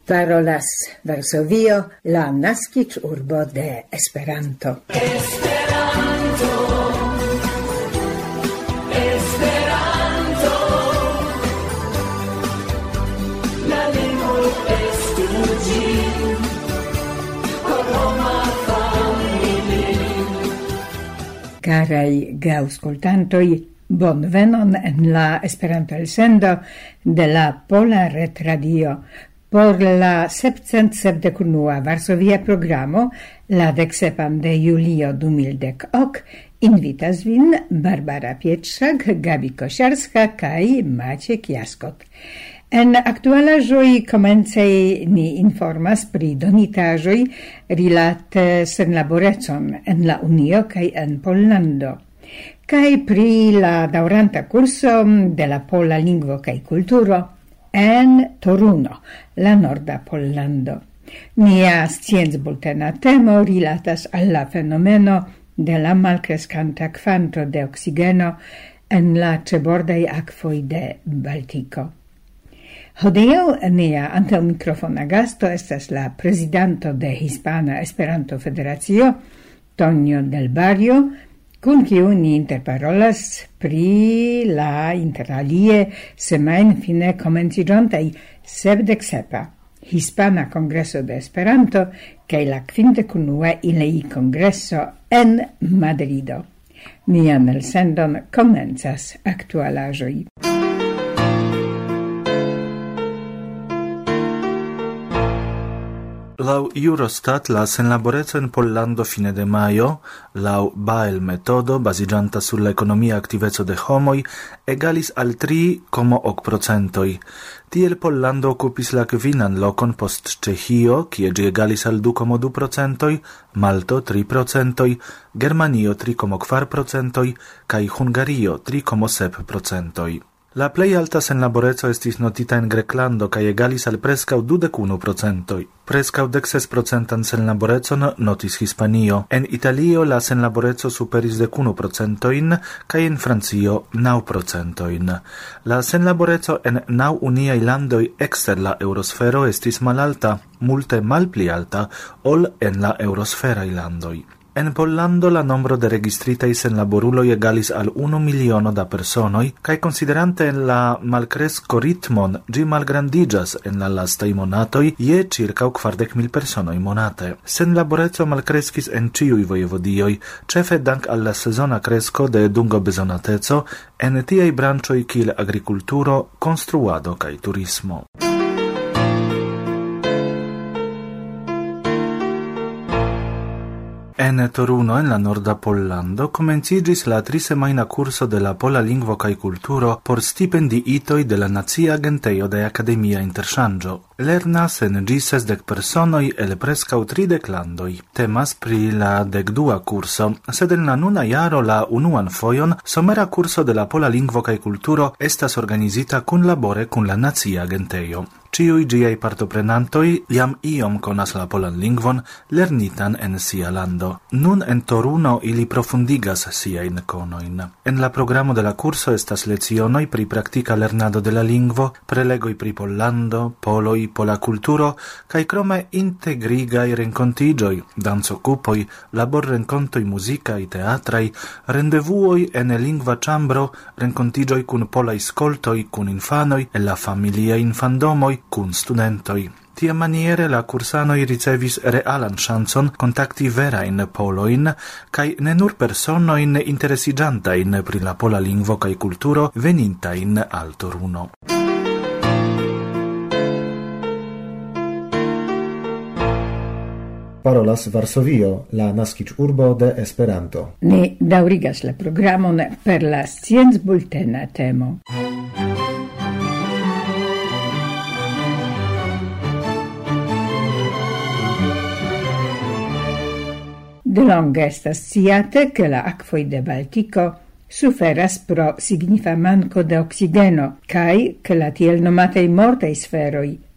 Parolas Varsovio, la naskiĝurbo de Esperanto. Caraj geaŭskultantoj, bonvenon en la Esperanto-elsendo de la Pola Retradio. Por la 771 Varsovia programo, la 17 de julio 2010, invitas vin Barbara Pietrzak, Gabi Kosiarska kaj Maciek Jaskot. En aktualaĵoj komence ni informas pri donitaĵoj rilate senlaborecon en la Unio kaj en Pollando, kaj pri la daŭranta kurso de la pola lingvo kaj kulturo en Toruno, la norda Pollando. Nia sciencbultena temo rilatas al la fenomeno de la malkreskanta kvanto de oksigeno en la ĉebordaj akvoj de Baltiko. Hodiaŭ nia antaŭmikrofona gasto estas la prezidanto de Hispana Esperanto-Federacio, Tonio del Barrio, kun kiu ni interparolas pri la interalie semajnfine komenciĝontaj 77. Hispana Kongreso de Esperanto kaj la 51. ILEI Kongreso en Madrido. Nian elsendon komencas aktualaĵoj. Lau Eurostat la senlaboreco en Pollando fine de majo, lau Bael metodo baziĝanta sur la ekonomia aktiveco de homoj, egalis al 3,8%. Tiel Pollando okupis la kvinan lokon post Ĉeĥio, kie ĝi egalis al 2,2%, Malto 3%, Germanio 3,4% kaj Hungario 3,7%. La plej alta senlaboreco estis notita en Greklando kaj egalis al preskaŭ 21%. Preskaŭ 16% senlaborecon notis Hispanio. En Italio la senlaboreco superis 11% kaj en Francio 9%. La senlaboreco en 9 uniaj landoj ekster la eŭrosfero estis malalta, multe malpli alta ol en la eŭrosferaj landoj. En Pollando la nombro de registritaj senlaboruloj egalis al 1 miliono da personoj, kaj konsiderante la malkresko ritmon ĝi malgrandiĝas en la lastaj monatoj je ĉirkaŭ 40,000 personoj monate. Senlaboreco malkreskis en ĉiuj vojevodioj, ĉefe dank al la sezona kresko de dungobezonateco en tiaj branĉoj kiel agrikulturo, konstruado kaj turismo. En Toruno, en la norda Pollando, komenciĝis la 3-semajna kurso de la pola lingvo kaj kulturo por stipendiitoj de la Nacia Agentejo de Akademia Interŝanĝo. Lernas en ĝi 60 personoj el preskaŭ 30 landoj. Temas pri la 12. kurso, sed en la nuna jaro la unuan fojon somera kurso de la pola lingvo kaj kulturo estas organizita kunlabore kun la Nacia Agentejo. Ĉiuj ĝiaj partoprenantoj jam iom konas la polan lingvon lernitan en sia lando. Nun en Toruno ili profundigas siajn konojn. En la programo de la kurso estas lecionoj pri praktika lernado de la lingvo, prelegoj pri Pollando, poloj, pola kulturo, kaj krome integrigaj renkontiĝoj, dancokupoj, laborrenkontoj muzikaj, teatraj, rendevuoj en lingva ĉambro, renkontiĝoj kun polaj skoltoj, kun infanoj, en la familiaj infandomoj, kun studentoj. Tiamaniere la kursanoj ricevis realan ŝancon kontakti verajn polojn kaj ne nur personojn interesiĝantajn pri la pola lingvo kaj kulturo venintajn al Toruno. Parolas Varsovio, la naskiĝurbo de Esperanto. Ni daŭrigas la programon per la sciencbultena temo. De longe estas sciate che la akvoj de Baltiko suferas pro signifa manko de oksigeno kaj che la tiel nomataj mortaj sferoj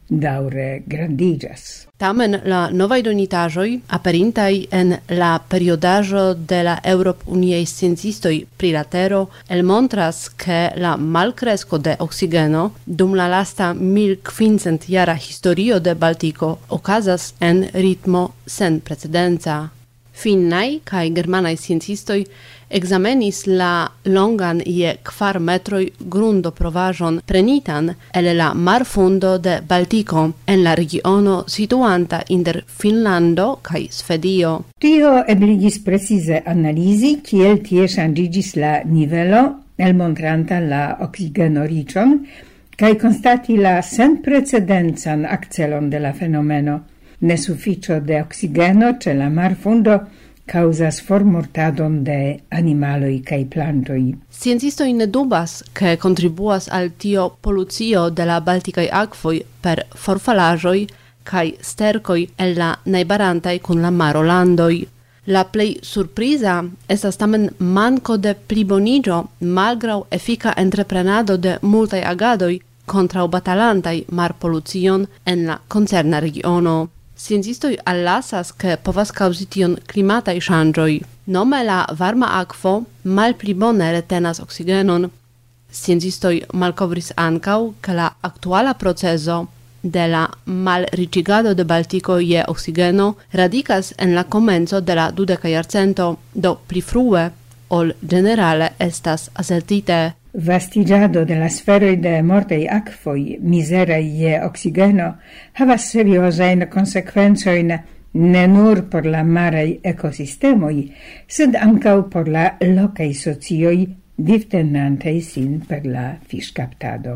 daure grandigas. Tamen la novaj donitaĵoj aperintaj en la periodaĵo de la Eŭrop-Uniaj sciencistoj pri la Tero elmontras ke la malkresko de oksigeno dum la lasta 1500-jara historio de Baltiko okazas en ritmo sen precedenca. Finnaj kaj germanaj sciencistoj examenis la longan je 4 metroj grundoprovaĵon prenitan el la marfundo de Baltiko en la regiono situanta inter Finnlando kaj Svedio. Tio ebligis precize analizi kiel tie ŝanĝiĝis la nivelo elmontranta la oksigeno-riĉon kaj konstati la senprecedencan akcelon de la fenomeno. Nesufiĉo de oksigeno ĉe la marfundo causas formortadon de animaloj kaj plantoj. Sciencistoj ne dubas, ke kontribuas al tio polucio de la baltikaj akvoj per forfalaĵoj kaj sterkoj el la najbarantaj kun la maro landoj. La plej surpriza estas tamen manko de pliboniĝo malgraŭ efika entreprenado de multaj agadoj kontraŭ batalantaj marpolucion en la koncerna regiono. Sciencistoj allasas, ke povas kaŭzi tion klimataj ŝanĝoj. Nome la varma akvo malpli bone retenas oksigenon. Sciencistoj malkovris ankaŭ, ke la aktuala procezo de la malriĉigado de Baltiko je oksigeno radikas en la komenco de la 20. jarcento, do pli frue ol ĝenerale estas asertite. Vastigiado de la sferoi de mortei akvoi miserei je oksigeno havas seriosain consequenzoin ne nur por la marei ecosistemoi, sed ancau por la locai socioi vivtenantei sin per la fiŝkaptado.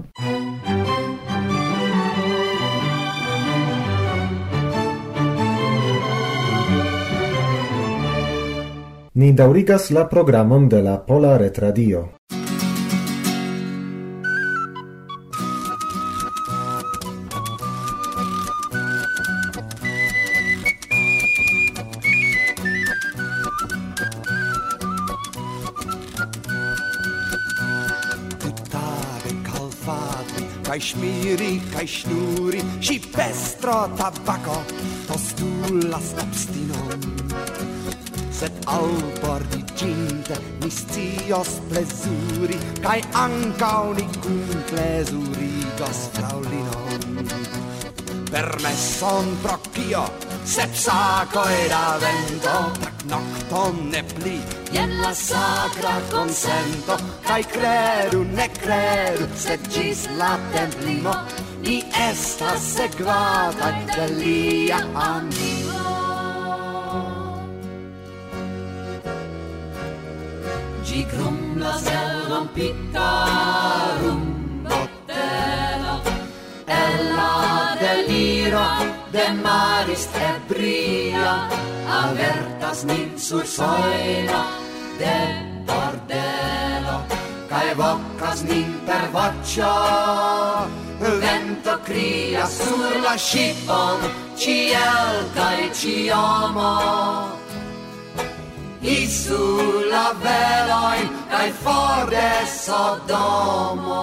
Ni daŭrigas la programon de la Pola Retradio. Kaj šmíri, kaj šnúri, ši pestro tabako, to stulas obstinon. Sed albordiginte ni scios plezuri, kaj ankaŭ ni kun plezurigos fraŭlinon. Permeson pro kio, sepsako da vento, tak nokton ne pli, jen la sacra consento, kaj kredu, ne kredu, sed ĝis la templimo, ni estas sekvataj de lia animo. Ĝi grumblas el rompita rumbotelo, el la deliro de maris ebria, avertas nin sur sojlo de bordelo, kaj vokas nin per voĉo, vento krias sur la ŝipon, ĉiel kaj ĉiomo. Isu la velojn kaj for de Sodomo.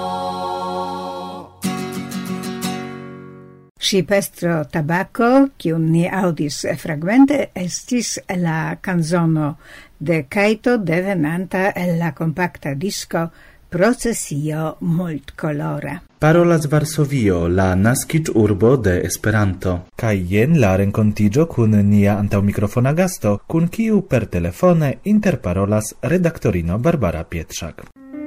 Ŝipestro tabako, kiun ni aŭdis fragmente, estis la kanzono de Kaito devenanta el la kompakta disko Procesio multkolora. Parolas Varsovio, la naskiĝurbo de Esperanto. Kaj jen la renkontiĝo kun nia antaŭmikrofona gasto, kun kiu per telefone interparolas redaktorino Barbara Pietrzak.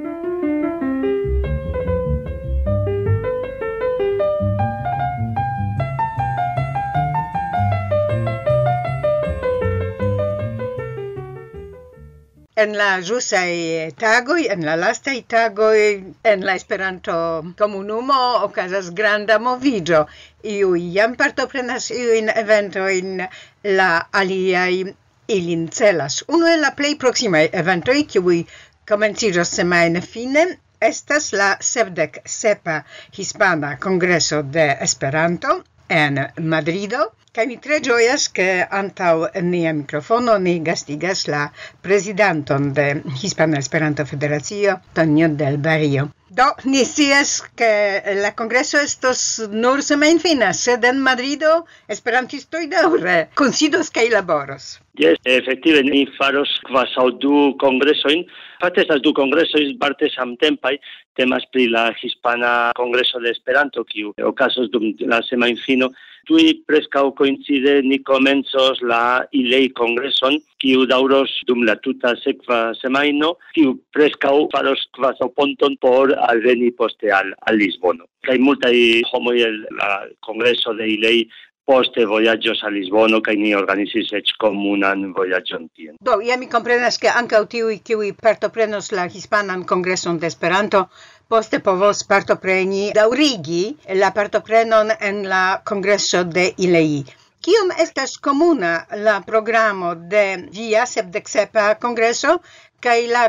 En la ĵusaj tagoj, en la lastaj tagoj, en la Esperanto komunumo okazas granda moviĝo. Iuj jam partoprenas iujn eventojn, la aliaj ilin celas. Unu el la plej proksimaj eventoj, kiuj komenciĝos semajnfine, estas la 77. Hispana Kongreso de Esperanto en Madrido. Kaj mi tre ĝojas, ke antaŭ nia mikrofono ni gastigas la prezidanton de Hispana Esperanto Federacio, Tonio del Barrio. Do, ni scias che la congresso estos nur semajnfina, sed en Madrido esperantistoj daŭre kunsidos kaj laboros. Yes, efektive ni faros kvazaŭ du kongresojn. Fakte estas du kongresoj parte samtempaj. Temas pri la Hispana Kongreso de Esperanto, kiu okazos dum la semajnfino. Tuj preskaŭ koincide ni komencos la ILEI kongreson, kiu daŭros dum la tuta sekva semajno, kiu preskaŭ faros kvazaŭ ponton por alveni poste al Lisbono. Kaj multaj homoj el la kongreso de ILEI poste vojaĝos al Lisbono kaj ni organizis eĉ komunan vojaĝon tien. Do, ja mi komprenas ke ankaŭ tiuj, kiuj partoprenos la Hispanan Kongreson de Esperanto, poste povos partopreni daŭrigi la partoprenon en la Kongreso de ILEI. Kiom estas komuna la programo de via 77. Kongreso kaj la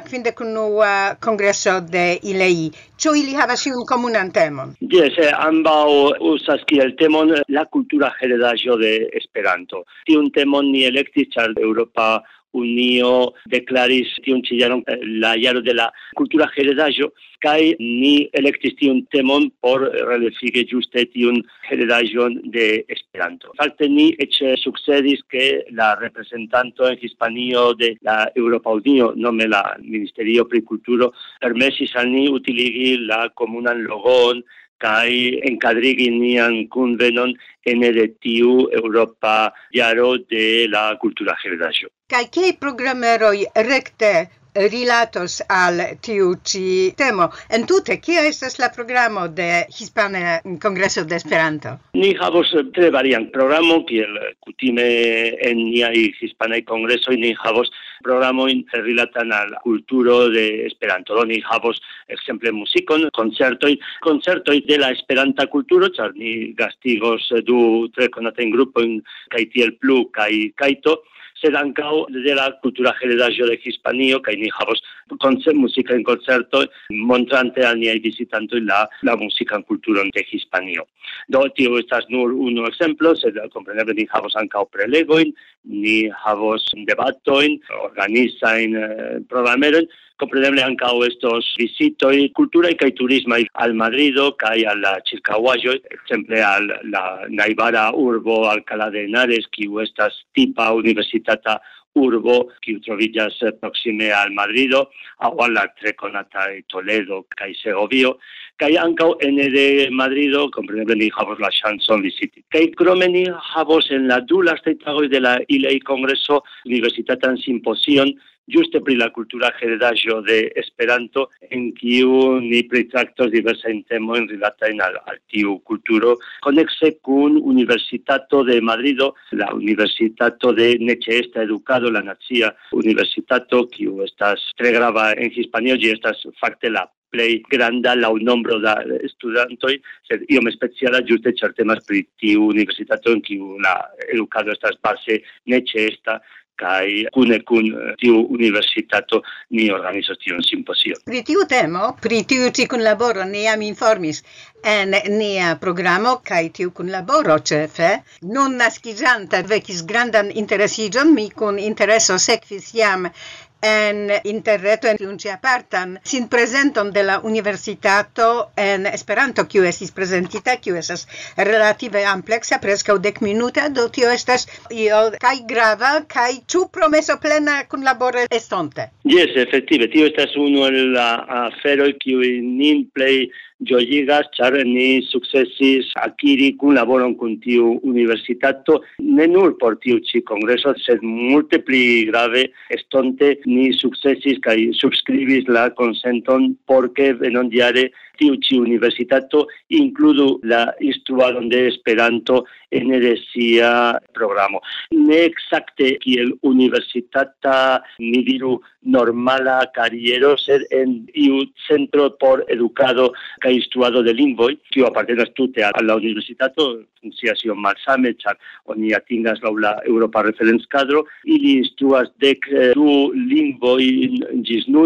51. Kongreso de ILEI? Ĉu ili havas iun komunan temon? Yes, ambaŭ uzas kiel temon la kultura heredaĵo de Esperanto. Tiun temon ni elektis ĉar Eŭropa Unio deklaris tiun ĉi jaron la jaro de la kultura heredaĵo kaj ni elektis tiun temon por relefigi ĝuste tiun heredaĵon de Esperanto. Fakte ni eĉ sukcedis ke la reprezentanto en Hispanio de la Eŭropa Unio, nome la Ministerio pri Kulturo, permesis al ni utiligi la komunan logon kaj enkadrigi nian kunvenon ene de tiu Eŭropa jaro de la kultura heredaĵo. Kaj kiaj programeroj rekte rilatos al tiu ĉi temo? Entute, kia estas la programo de Hispana Kongreso de Esperanto? Ni havos tre varian programo, kiel kutime en niaj hispanaj kongresoj ni havos programojn rilatan al kulturo de Esperanto. Ni havos ekzemple muzikon, koncertoj de la Esperanta kulturo, ĉar ni gastigos du tre konatajn grupojn kaj tiel plu kaj kajto. Sed ankaŭ de la kultura heredaĵo de Hispanio kaj ni havos muzikajn koncertojn montrante al niaj vizitantoj la muzikan kulturon de Hispanio. Do tio estas nur unu ekzemplo, sed kompreneble ni havos ankaŭ prelegojn, ni havos debatojn, organizajn programerojn. Kompreneble ankaŭ estos vizitoj kulturaj kaj turismaj al Madrido kaj al la ĉirkaŭaĵoj, ekzemple al la najbara urbo Alcalá de Henares, kiu estas tipa universitata urbo, kiu troviĝas proksime al Madrido, aŭ al la tre konataj Toledo kaj Segovio, kaj ankaŭ ene de Madrido, kompreneble ni havos la ŝancon viziti. Kaj krome ni havos en la du lastaj tagoj de la ILEI Kongreso universitatan simpozion ĝuste pri la kultura heredaĵo de Esperanto, en kiu ni pritraktos diversajn temojn rilatajn al tiu kulturo, konekse kun Universitato de Madrido, la Universitato de Neĉeesta Edukado, la Nacia Universitato, kiu estas tre grava en Hispanio, ĝi estas fakte la plej granda laŭ nombro da studantoj, sed iom speciala ĝuste ĉar temas pri tiu universitato en kiu la edukado estas baze neĉeesta, kaj kune kun tiu universitato ni organizos tiun simpozion. Pri tiu temo, pri tiu ĉi kunlaboro ni jam informis en nia programo kaj tiu kunlaboro ĉefe nun naskiĝanta vekis grandan interesiĝon, mi kun intereso sekvis jam en interreto en tiun ĉi apartan sinprezenton de la universitato en Esperanto, kiu estis prezentita, kiu estas relative ampleksa, preskaŭ 10 minuta, do tio estas io kaj grava kaj ĉu promesoplena kunlaboro estonte. Yes, efektive, tio estas unu el la aferoj kiuj nin plej ĝojigas, ĉar ni sukcesis akiri kunlaboron kun tiu universitato, ne nur por tiu ĉi kongreso, sed multe pli grave estonte ni sukcesis kaj subskribis la konsenton por ke venonjare tiu ĉi universitato inkludu la instruadon de Esperanto ene de sia programo. Ne ekzakte kiel universitata, ni diru, normala kariero, sed en iu centro por edukado kaj instruado de lingvoj, kiu apartenas tute al la universitato, funkcias iom malsame, ĉar oni atingas laŭ la Eŭropa referencadro, ili instruas 12 lingvojn ĝis nun,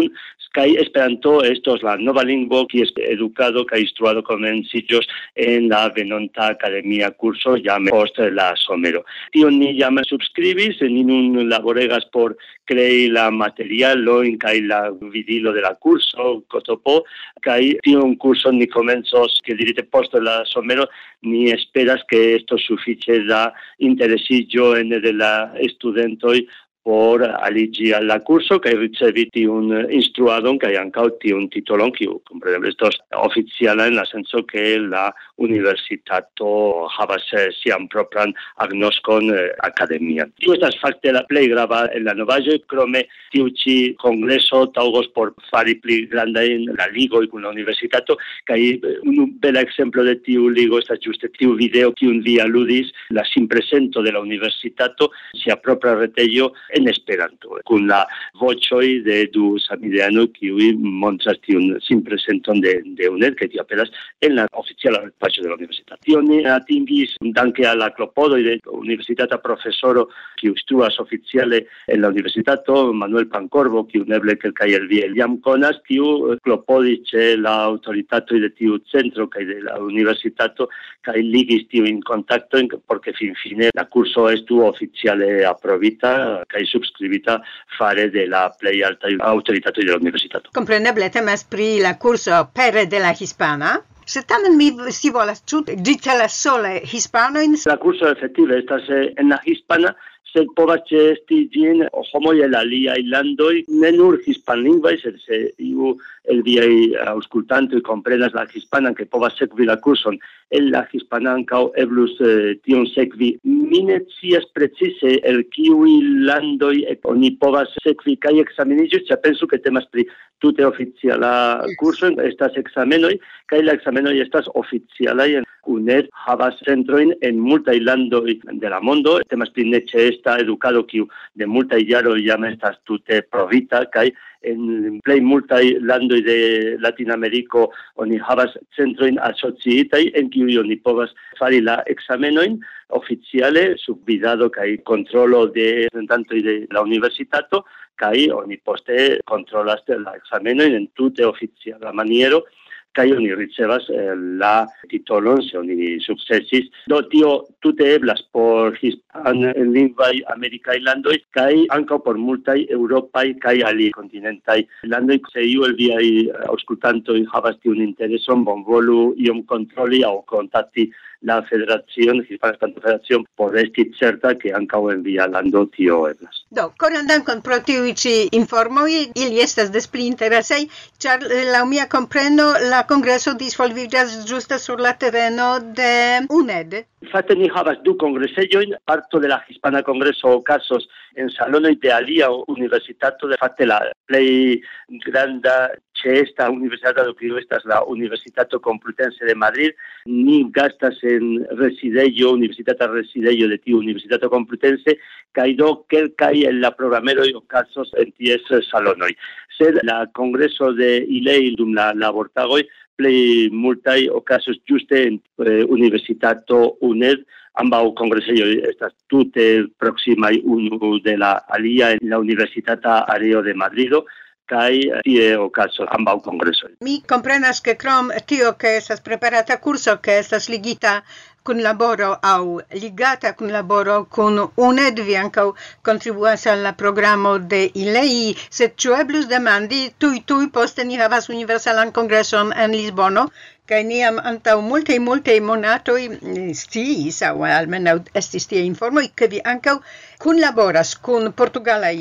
Kai Esperanto estos la nova lingvo qui es educado kai instruado komencillos en la venonta academia curso jam post la somero. Tio ni jam subscribis ni nun laboregas por crei la materialo in kai la vidilo de la curso cotopo kai tio un curso ni comenzos que dirite post la somero ni esperas que esto suficie da interesillo en de la studentoi por aligi alla curso che riceviti un instruadon che ancauti un titolon che compreneble estos oficiala en la senso che la universitato havas sian propran agnoskon academia. Tio estas fakte la plej grava en la novaĵo, krome tiu ĉi kongreso taŭgos por fari pli grandajn la ligoj kun la universitato kaj unu bela ekzemplo de tiu ligo estas ĝuste tiu video kiun vi aludis, la sinpresento de la universitato, sia propra retejo en Esperanto, kun la voĉoj de du samideanoj kiuj montras tiun sinpresenton de UNED, que tio aperas en la oficiala retpaĝo de la universitato. Tio ni atingis danke a la klopodoj de universitata profesoro kiu instruas oficiale en la universitato, Manuel Pancorbo, kiu neble kelkaj el vi jam konas, kiu klopodis ĉe la aŭtoritatoj de tiu centro kaj de la universitato kaj ligis tiujn kontaktojn, porque finfine la kurso estu oficiale aprobita kaj subskribita fare de la plej altaj aŭtoritatoj de la universitato. Compreneble temas pri la kurso pere de la hispana. Se tamen mi si volas, ĉu ĝi celas sole hispanojn? La kurso efektive estas en la hispana, sed povas ĉeesti ĝin homoj el aliaj landoj, ne nur hispanlingvaj, sed se iu el viaj aŭskultantoj komprenas la hispanan, ke povas sekvi la kurson el la hispana ankaŭ eblus tion sekvi. Mi ne scias precize el kiuj landoj oni povas sekvi kaj ekzameniĝi, ĉar penso ke temas pri tute oficiala kurso, estas ekzamenoj kaj la ekzamenoj estas oficialaj. UNED havas centrojn en multaj landoj de la mondo, temas pri ne ĉeesta edukado kiu de multaj jaroj jam estas tute provita kaj en plej multaj landoj de Latinameriko oni havas centrojn asociitaj en kiuj oni povas fari la ekzamenojn oficiale sub gvidado kaj kontrolo de reprezentantoj de la universitato kaj oni poste kontrolas la ekzamenojn en tute oficiala maniero kaj oni ricevas la titolon se oni sukcesis. Do tio tute eblas por hispanlingvaj amerikaj landoj kaj ankaŭ por multaj eŭropaj kaj alikontinentaj landoj. Se iu el viaj aŭskultantoj havas tiun intereson, bonvolu iom kontroli aŭ kontakti la Federacion, Hispana Esperanto Federacion, por esti certa que ankaŭ en via lando tio eblas. Do, koran dankon pro tiuj ĉi informoj, ili estas des pli interesaj, ĉar laŭ mia kompreno la kongreso disvolviĝas ĝuste sur la tereno de UNED. Fakte ni havas du kongresejojn, parto de la Hispana Kongreso okazos en salonoj de alia universitato, de fakte la plej granda ĉeesta universitato kiu estas la Universitato Complutense de Madrid. Ni gastas en residejo, universitata residejo de tiu Universitato Complutense, kaj do kelkaj el la programeroj okazos en ties salonoj. Sed la kongreso de ILEI dum la labortagoj plej multaj okazos ĝuste en Universitato UNED. Ambaŭ kongresejoj estas tute proksimaj unu de la alia en la universitata areo de Madrido, kaj tie okazos ambaŭ kongresoj. Mi komprenas ke krom tio ke estas preparata kurso ke estas ligita kun laboro aŭ ligata kun laboro kun UNED, vi ankaŭ kontribuas al la programo de ILEI, sed ĉu eblus demandi tuj poste ni havas universalan kongreson en Lisbono, kaj niam antaŭ multaj monatoj sciis, aŭ almenaŭ estis tie informoj, ke vi ankaŭ kunlaboras kun portugalaj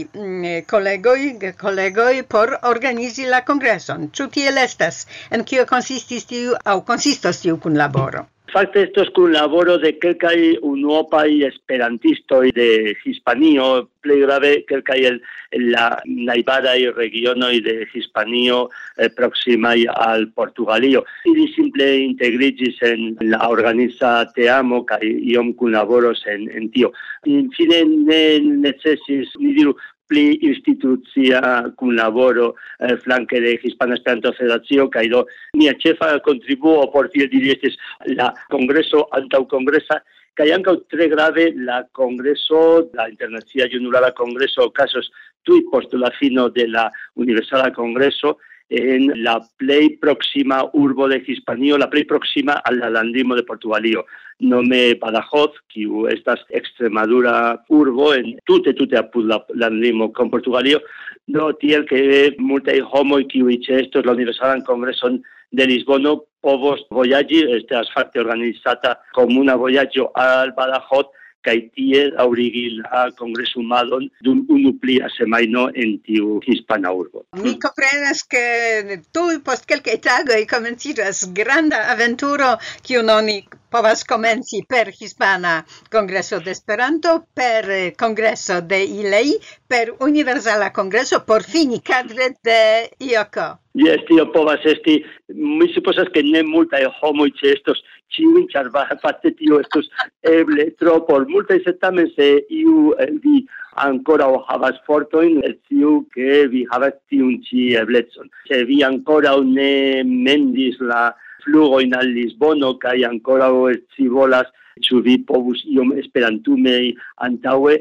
kolegoj por organizi la kongreson. Ĉu tiel estas? En kio konsistis tiu aŭ konsistos tiu kunlaboro? Fakte estos kunlaboro de kelkaj unuopaj esperantistoj de Hispanio, plej grave kelkaj el la najbaraj regionoj de Hispanio proksimaj al Portugalio. Ili simple integriĝis en la organiza teamo kaj iom kunlaboros en tio. Fine ne necesis, ni diru, pli institucia kunlaboro flanke de Hispana Esperanto Federacio, kaj do mia ĉefa kontribuo por tiel diri estis la kongreso antaŭkongresa, kaj ankaŭ tre grave la kongreso, la Internacia Junulara Kongreso okazos tui post la fino de la Universala Congreso en la plej proxima urbo de Hispanio, la plej proxima al la landlimo de Portugalio. Nome Badajoz, kiu estas Extremadura urbo en tute apud la landlimo con Portugalio, do tiel ke multaj homoj kiuj ĉeestos la Universalan Kongreson de Lisbono povos vojaĝi, estas fakte organizata komuna vojaĝo al Badajoz kaj tie daŭrigi la kongresumadon dum unu plia semajno en tiu hispana urbo. Mi komprenas ke tuj post kelkaj tagoj komenciĝas granda aventuro, kiun oni povas komenci per Hispana Kongreso de Esperanto, per Kongreso de ILEI, per Universala Kongreso, por fini kadre de IOKO. Yes, tio povas esti, mi supozas ke ne multaj homoj ĉeestos ĉiujn, ĉar fakte tio estos eble tro por multaj, sed tamen se iu vi ankoraŭ havas fortojn, sciu ke vi havas tiun ĉi eblecon. Se vi ankoraŭ ne mendis la flugojn al Lisbono kaj ankoraŭ scivolas ĉu vi povus iom esperantume antaŭe,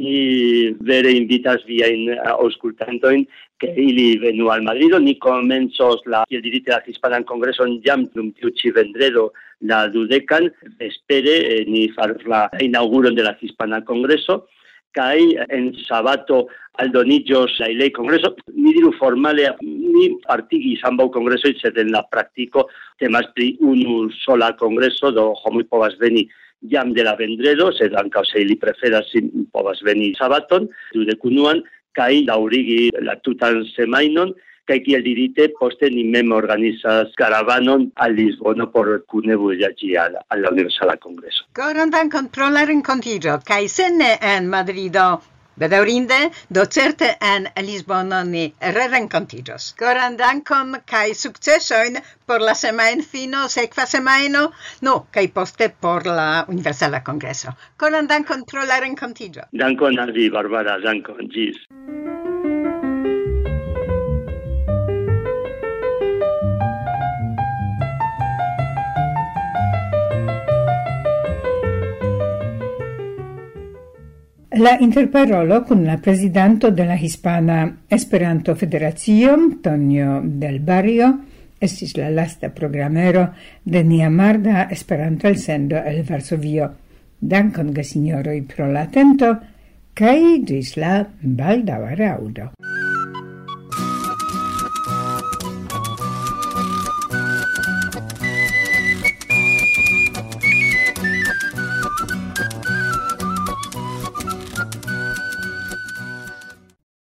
mi vere invitas viajn aŭskultantojn ke ili venu al Madrido. Ni komencos kiel dirite la Hispanan Kongreson jam dum tiu ĉi vendredo la 20-an, vespere ni faros la inauguron de la Hispana Kongreso, kaj en sabato aldoniĝos la ILEI Kongreso. Ni diru formale ni partigis ambaŭ kongresoj, sed en la praktiko temas pri unu sola kongreso, do homoj povas veni jam de la vendredo, sed ankaŭ se ili preferas povas veni sabaton, 21-an, kaj daŭrigi la tutan semajnon, kaj kiel dirite, poste ni mem organizas karavanon al Lisbono por kune vojaĝi al la Universala Kongreso. Koran dankon pro la renkontiĝo, kaj se ne en Madrido, bedaŭrinde, do certe en Lisbono ni rerenkontiĝos. Koran dankon kaj sukcesojn por la semajnfino, sekva semajno, kaj poste por la Universala Kongreso. Koran dankon pro la renkontiĝo. Dankon al vi, Barbara, dankon, ĝis. La interparolo con la presidente de la Hispana Esperanto Federacio, Tonio del Barrio, estis la lasta programero de nia marda Esperanto elsendo el Varsovio. Dankon, gesinjoroj, pro la atento, kaj ĝis la baldaŭa raŭdo.